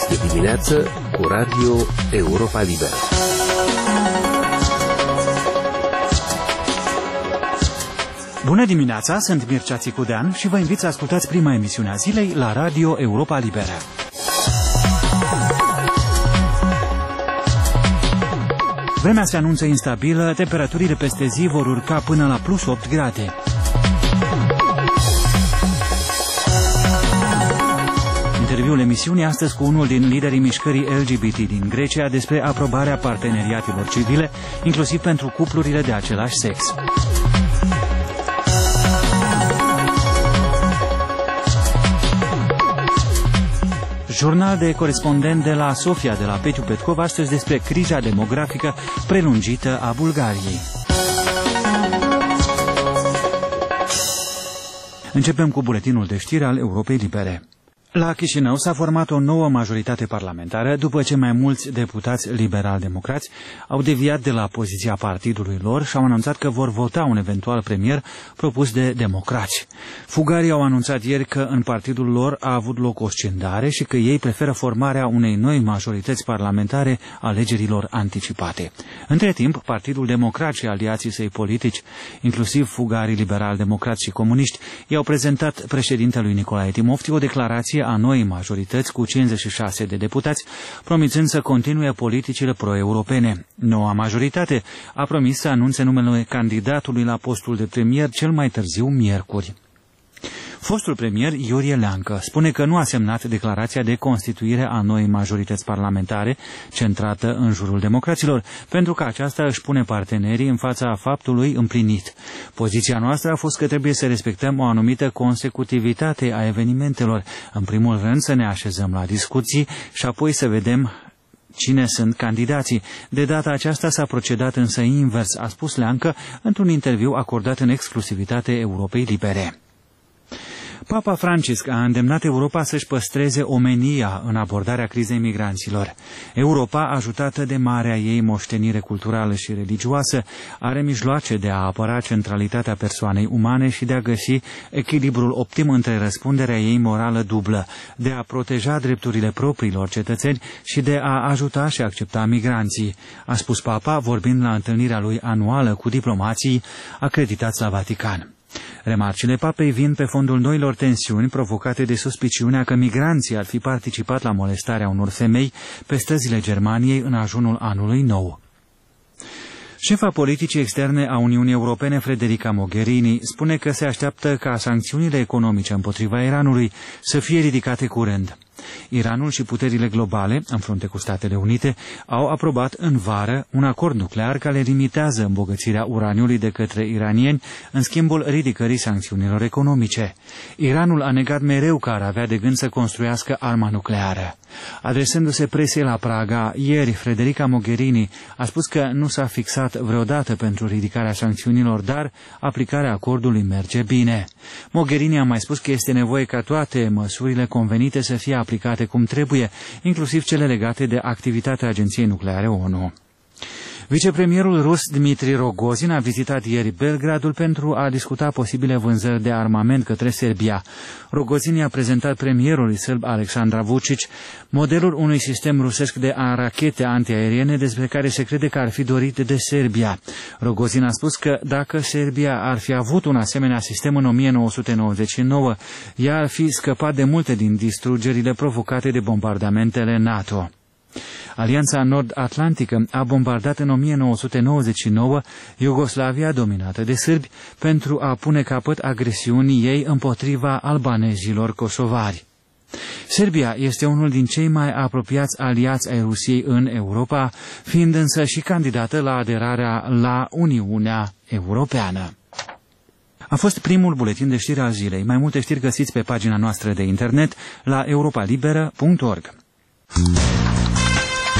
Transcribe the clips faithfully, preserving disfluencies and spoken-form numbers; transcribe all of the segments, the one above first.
Este dimineață cu Radio Europa Liberă. Bună dimineața, sunt Mircea Țicudean și vă invit să ascultați prima emisiune a zilei la Radio Europa Liberă. Vremea se anunță instabilă, temperaturile peste zi vor urca până la plus opt grade. Interviul emisiunii astăzi cu unul din liderii mișcării L G B T din Grecia despre aprobarea parteneriatelor civile, inclusiv pentru cuplurile de același sex. Jurnal de corespondent de la Sofia de la Petiu Petkov, astăzi despre criza demografică prelungită a Bulgariei. Începem cu buletinul de știri al Europei Libere. La Chișinău s-a format o nouă majoritate parlamentară după ce mai mulți deputați liberal-democrați au deviat de la poziția partidului lor și au anunțat că vor vota un eventual premier propus de democrați. Fugarii au anunțat ieri că în partidul lor a avut loc o scindare și că ei preferă formarea unei noi majorități parlamentare alegerilor anticipate. Între timp, Partidul Democrat și aliații săi politici, inclusiv fugarii liberal-democrați și comuniști, i-au prezentat președintelui Nicolae Timofti o declarație a noii majorități cu cincizeci și șase de deputați, promițând să continue politicile pro-europene. Noua majoritate a promis să anunțe numele candidatului la postul de premier cel mai târziu miercuri. Fostul premier Iurie Leancă spune că nu a semnat declarația de constituire a noii majorități parlamentare centrată în jurul democraților, pentru că aceasta își pune partenerii în fața faptului împlinit. Poziția noastră a fost că trebuie să respectăm o anumită consecutivitate a evenimentelor, în primul rând să ne așezăm la discuții și apoi să vedem cine sunt candidații. De data aceasta s-a procedat însă invers, a spus Leancă într-un interviu acordat în exclusivitate Europei Libere. Papa Francisc a îndemnat Europa să-și păstreze omenia în abordarea crizei migranților. Europa, ajutată de marea ei moștenire culturală și religioasă, are mijloace de a apăra centralitatea persoanei umane și de a găsi echilibrul optim între răspunderea ei morală dublă, de a proteja drepturile propriilor cetățeni și de a ajuta și accepta migranții, a spus Papa, vorbind la întâlnirea lui anuală cu diplomații acreditați la Vatican. Remarcile papei vin pe fondul noilor tensiuni provocate de suspiciunea că migranții ar fi participat la molestarea unor femei pe străzile Germaniei în ajunul anului nou. Șefa politicii externe a Uniunii Europene, Federica Mogherini, spune că se așteaptă ca sancțiunile economice împotriva Iranului să fie ridicate curând. Iranul și puterile globale, în frunte cu Statele Unite, au aprobat în vară un acord nuclear care limitează îmbogățirea uraniului de către iranieni în schimbul ridicării sancțiunilor economice. Iranul a negat mereu că ar avea de gând să construiască arma nucleară. Adresându-se presei la Praga, ieri, Federica Mogherini a spus că nu s-a fixat vreodată pentru ridicarea sancțiunilor, dar aplicarea acordului merge bine. Mogherini a mai spus că este nevoie ca toate măsurile convenite să fie aplicate cum trebuie, inclusiv cele legate de activitatea Agenției Nucleare ONU. Vicepremierul rus Dmitri Rogozin a vizitat ieri Belgradul pentru a discuta posibile vânzări de armament către Serbia. Rogozin i-a prezentat premierului sârb Aleksandar Vučić modelul unui sistem rusesc de rachete antiaeriene despre care se crede că ar fi dorit de Serbia. Rogozin a spus că dacă Serbia ar fi avut un asemenea sistem în o mie nouă sute nouăzeci și nouă, ea ar fi scăpat de multe din distrugerile provocate de bombardamentele NATO. Alianța Nord-Atlantică a bombardat în o mie nouă sute nouăzeci și nouă Iugoslavia dominată de sârbi pentru a pune capăt agresiunii ei împotriva albanezilor kosovari. Serbia este unul din cei mai apropiați aliați ai Rusiei în Europa, fiind însă și candidată la aderarea la Uniunea Europeană. A fost primul buletin de știri al zilei. Mai multe știri găsiți pe pagina noastră de internet la europa liberă punct org.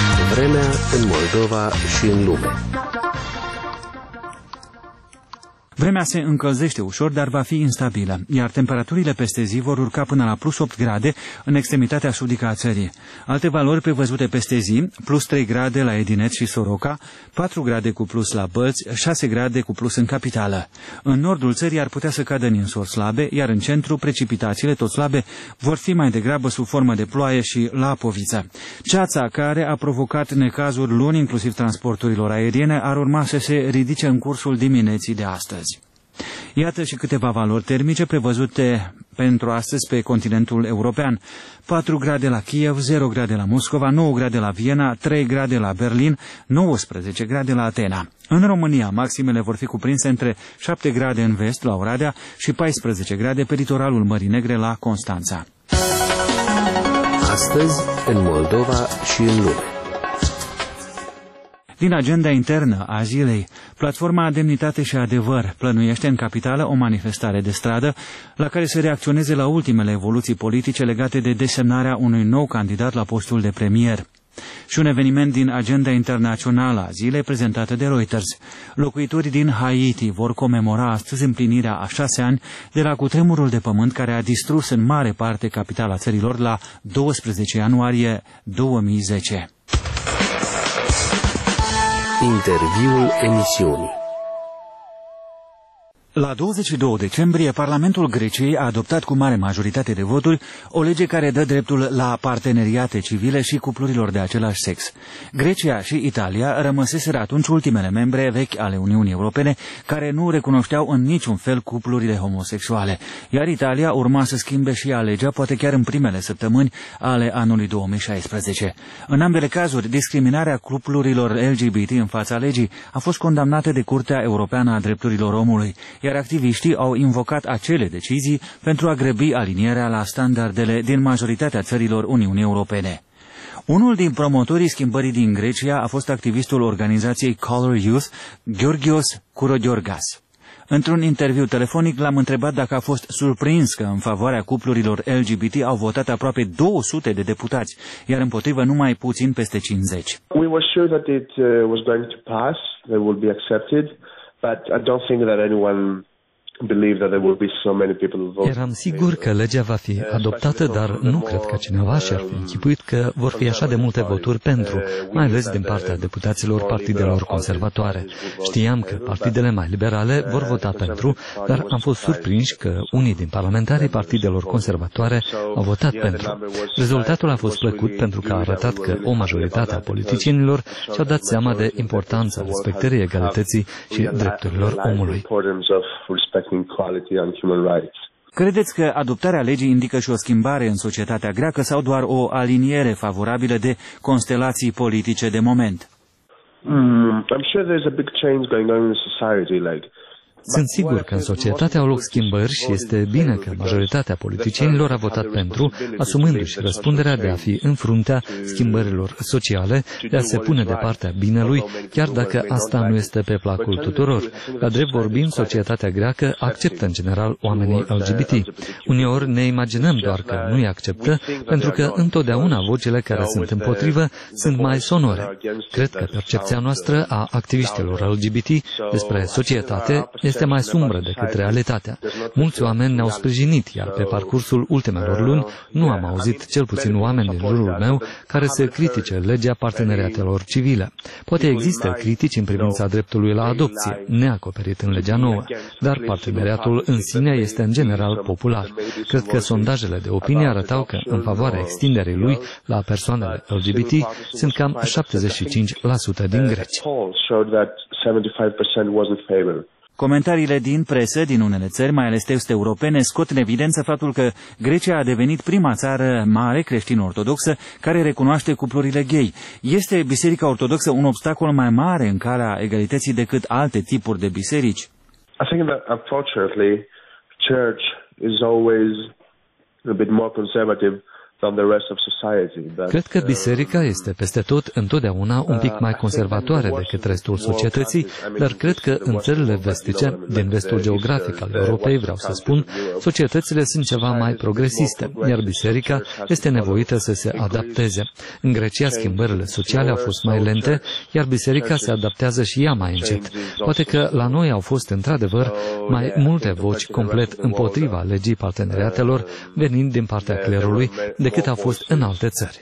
Vremea în Moldova și în lume. Vremea se încălzește ușor, dar va fi instabilă, iar temperaturile peste zi vor urca până la plus opt grade în extremitatea sudică a țării. Alte valori prevăzute peste zi, plus trei grade la Edinet și Soroca, patru grade cu plus la Bălți, șase grade cu plus în capitală. În nordul țării ar putea să cadă ninsori slabe, iar în centru precipitațiile tot slabe vor fi mai degrabă sub formă de ploaie și lapoviță. Ceața care a provocat necazuri luni, inclusiv transporturilor aeriene, ar urma să se ridice în cursul dimineții de astăzi. Iată și câteva valori termice prevăzute pentru astăzi pe continentul european. patru grade la Kiev, zero grade la Moscova, nouă grade la Viena, trei grade la Berlin, nouăsprezece grade la Atena. În România, maximele vor fi cuprinse între șapte grade în vest la Oradea și paisprezece grade pe litoralul Mării Negre la Constanța. Astăzi, în Moldova și în lume. Din agenda internă a zilei, Platforma Demnitate și Adevăr plănuiește în capitală o manifestare de stradă la care să reacționeze la ultimele evoluții politice legate de desemnarea unui nou candidat la postul de premier. Și un eveniment din agenda internațională a zilei prezentată de Reuters. Locuitorii din Haiti vor comemora astăzi împlinirea a șase ani de la cutremurul de pământ care a distrus în mare parte capitala țărilor la doisprezece ianuarie două mii zece. Interviul emisiunii. La douăzeci și doi decembrie, Parlamentul Greciei a adoptat cu mare majoritate de voturi o lege care dă dreptul la parteneriate civile și cuplurilor de același sex. Grecia și Italia rămăseseră atunci ultimele membre vechi ale Uniunii Europene care nu recunoșteau în niciun fel cuplurile homosexuale, iar Italia urma să schimbe și ea legea, poate chiar în primele săptămâni ale anului două mii șaisprezece. În ambele cazuri, discriminarea cuplurilor L G B T în fața legii a fost condamnată de Curtea Europeană a Drepturilor Omului, iar activiștii au invocat acele decizii pentru a grăbi alinierea la standardele din majoritatea țărilor Uniunii Europene. Unul din promotorii schimbării din Grecia a fost activistul organizației Color Youth, Georgios Kourogiorgas. Într-un interviu telefonic l-am întrebat dacă a fost surprins că în favoarea cuplurilor L G B T au votat aproape două sute de deputați, iar împotrivă numai puțin peste cincizeci. We were sure that it uh, was going to pass, that would be accepted, but I don't think that anyone believed that there would be so many people voting. Eram sigur că legea va fi adoptată, dar nu cred că cineva și-ar fi închipuit că vor fi așa de multe voturi pentru, mai ales din partea deputaților partidelor conservatoare. Știam că partidele mai liberale vor vota pentru, dar am fost surprinși că unii din parlamentarii partidelor conservatoare au votat pentru. Rezultatul a fost plăcut pentru că a arătat că o majoritate a politicienilor și-au dat seama de importanța respectării egalității și drepturilor omului. Credeți că adoptarea legii indică și o schimbare în societatea greacă sau doar o aliniere favorabilă de constelații politice de moment? Mm, I'm sure there's a big change going on in society, like Sunt sigur că în societate au loc schimbări și este bine că majoritatea politicienilor a votat pentru, asumându-și răspunderea de a fi în fruntea schimbărilor sociale, de a se pune de partea binelui, chiar dacă asta nu este pe placul tuturor. La drept vorbind, societatea greacă acceptă în general oamenii L G B T. Uneori ne imaginăm doar că nu îi acceptă, pentru că întotdeauna vocile care sunt împotrivă sunt mai sonore. Cred că percepția noastră a activiștilor L G B T despre societate este mai sumbră decât realitatea. Mulți oameni ne-au sprijinit, iar pe parcursul ultimelor luni nu am auzit cel puțin oameni din jurul meu care să critique legea parteneriatelor civile. Poate există critici în privința dreptului la adopție, neacoperit în legea nouă, dar parteneriatul în sine este în general popular. Cred că sondajele de opinie arătau că în favoarea extinderii lui la persoanele L G B T sunt cam șaptezeci și cinci la sută din greci. Comentariile din presă din unele țări, mai ales est-europene, scot în evidență faptul că Grecia a devenit prima țară mare creștin-ortodoxă care recunoaște cuplurile gay. Este Biserica Ortodoxă un obstacol mai mare în calea egalității decât alte tipuri de biserici? I think that unfortunately church is always a bit more conservative Cred că biserica este peste tot întotdeauna un pic mai conservatoare decât restul societății, dar cred că în țările vestice, din vestul geografic al Europei, vreau să spun, societățile sunt ceva mai progresiste, iar biserica este nevoită să se adapteze. În Grecia, schimbările sociale au fost mai lente, iar biserica se adaptează și ea mai încet. Poate că la noi au fost într-adevăr mai multe voci complet împotriva legii parteneriatelor venind din partea clerului decât a fost în alte țări.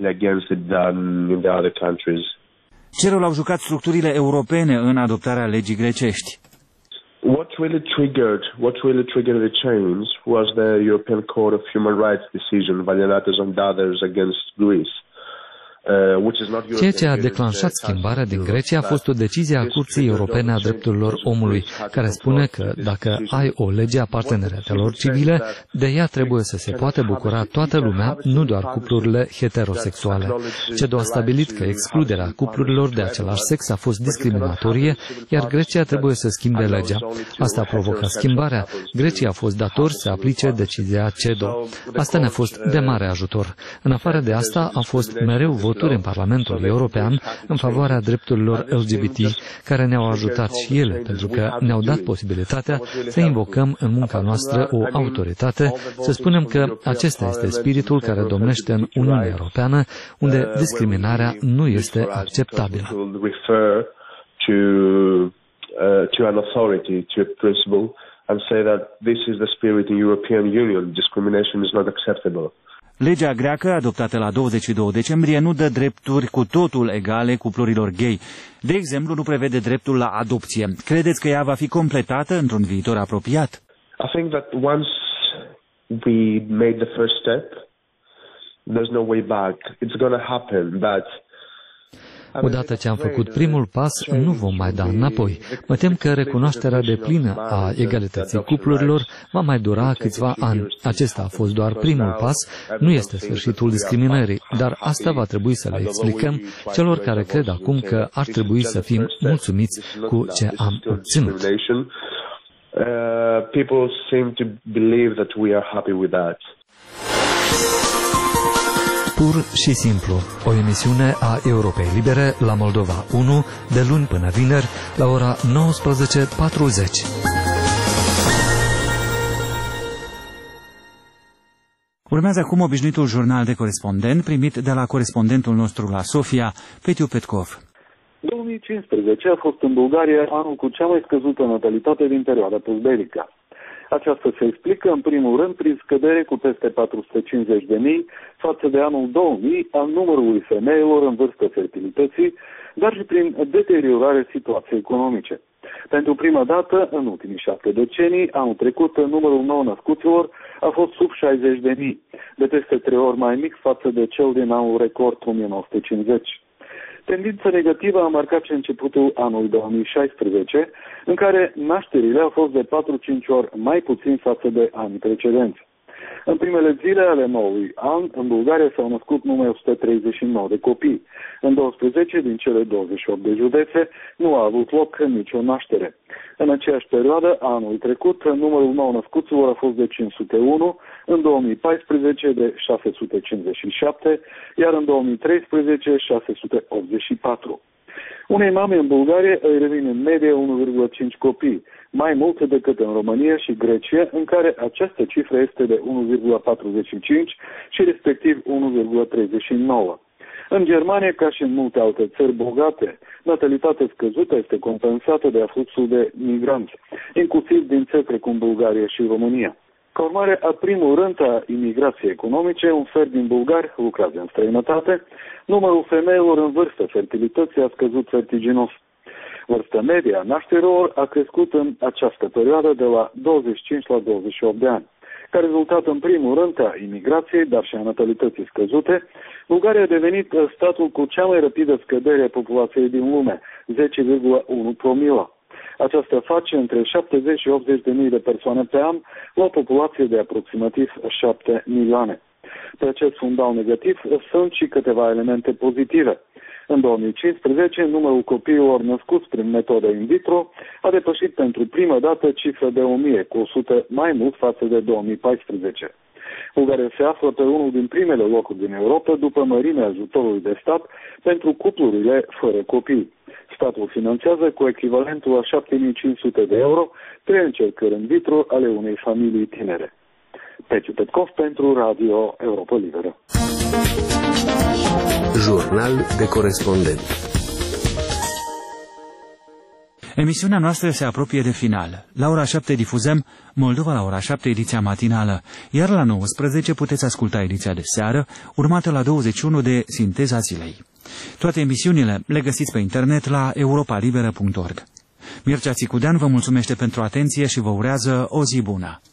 Ce rol au jucat structurile europene în adoptarea legii grecești? What really triggered what really triggered the change was the European Court of Human Rights decision, Valianatos and others against Greece. Ceea ce a declanșat schimbarea din Grecia a fost o decizie a Curții Europene a Drepturilor Omului, care spune că dacă ai o lege a parteneriatelor civile, de ea trebuie să se poată bucura toată lumea, nu doar cuplurile heterosexuale. C E D O a stabilit că excluderea cuplurilor de același sex a fost discriminatorie, iar Grecia trebuie să schimbe legea. Asta a provocat schimbarea. Grecia a fost dator să aplice decizia C E D O. Asta ne-a fost de mare ajutor. În afară de asta, au fost mereu voturi în Parlamentul European în favoarea drepturilor L G B T, care ne-au ajutat și ele, pentru că ne-au dat posibilitatea să invocăm în munca noastră o autoritate, să spunem că acesta este spiritul care domnește în Uniunea Europeană, unde discriminarea nu este acceptabilă. Legea greacă, adoptată la douăzeci și doi decembrie, nu dă drepturi cu totul egale cuplurilor gay. De exemplu, nu prevede dreptul la adopție. Credeți că ea va fi completată într-un viitor apropiat? I think that once we made the first step, there's no way back. It's going to happen, but Odată ce am făcut primul pas, nu vom mai da înapoi. Mă tem că recunoașterea deplină a egalității cuplurilor va mai dura câțiva ani. Acesta a fost doar primul pas, nu este sfârșitul discriminării, dar asta va trebui să le explicăm celor care cred acum că ar trebui să fim mulțumiți cu ce am obținut. People seem to believe that we are happy with that. Pur și simplu, o emisiune a Europei Libere la Moldova unu, de luni până vineri, la ora nouăsprezece patruzeci. Urmează acum obișnuitul jurnal de corespondent primit de la corespondentul nostru la Sofia, Petiu Petkov. două mii cincisprezece a fost în Bulgaria anul cu cea mai scăzută natalitate din perioada postbelică. Aceasta se explică, în primul rând, prin scădere cu peste patru sute cincizeci de mii față de anul două mii al numărului femeilor în vârstă fertilității, dar și prin deteriorarea situației economice. Pentru prima dată, în ultimii șapte decenii, anul trecut, numărul nou-născuților a fost sub șaizeci de mii, de peste trei ori mai mic față de cel din anul record o mie nouă sute cincizeci. Tendința negativă a marcat și începutul anului două mii șaisprezece, în care nașterile au fost de patru-cinci ori mai puțin față de anii precedenți. În primele zile ale noului an, în Bulgaria s-au născut numai o sută treizeci și nouă de copii. În douăsprezece din cele douăzeci și opt de județe nu a avut loc nicio naștere. În aceeași perioadă, anul trecut, numărul nou-născuților a fost de cinci sute unu, în două mii paisprezece de șase sute cincizeci și șapte, iar în două mii treisprezece șase sute optzeci și patru. Unei mame în Bulgaria îi revin în medie unu virgulă cinci copii, mai mult decât în România și Grecia, în care această cifră este de unu virgulă patruzeci și cinci și respectiv unu virgulă treizeci și nouă. În Germania, ca și în multe alte țări bogate, natalitatea scăzută este compensată de afluxul de migranți, inclusiv din țări precum Bulgaria și România. Ca urmare a primul rând a imigrației economice, un sfert din bulgari lucrează în străinătate, numărul femeilor în vârstă fertilității a scăzut vertiginos. Vârsta medie a nașterilor a crescut în această perioadă de la douăzeci și cinci la douăzeci și opt de ani. Ca rezultat, în primul rând, a imigrației, dar și a natalității scăzute, Bulgaria a devenit statul cu cea mai rapidă scădere a populației din lume, zece virgulă unu promila. Aceasta face între șaptezeci și optzeci de mii de persoane pe an, la o populație de aproximativ șapte milioane. Pe acest fundal negativ sunt și câteva elemente pozitive. În două mii cincisprezece, numărul copiilor născuți prin metodă in vitro a depășit pentru prima dată cifra de o mie, cu o sută mai mult față de două mii paisprezece. Bulgaria se află pe unul din primele locuri din Europa după mărimea ajutorului de stat pentru cuplurile fără copii. Statul finanțează cu echivalentul a șapte mii cinci sute de euro trei încercări in vitro ale unei familii tinere. Peciu Petkov pentru Radio Europa Liberă. Jurnal de corespondent. Emisiunea noastră se apropie de final. La ora șapte difuzăm Moldova la ora șapte, ediția matinală, iar la nouăsprezece puteți asculta ediția de seară, urmată la douăzeci și unu de Sinteza Zilei. Toate emisiunile le găsiți pe internet la europa liberă punct org. Mircea Țicudean vă mulțumește pentru atenție și vă urează o zi bună.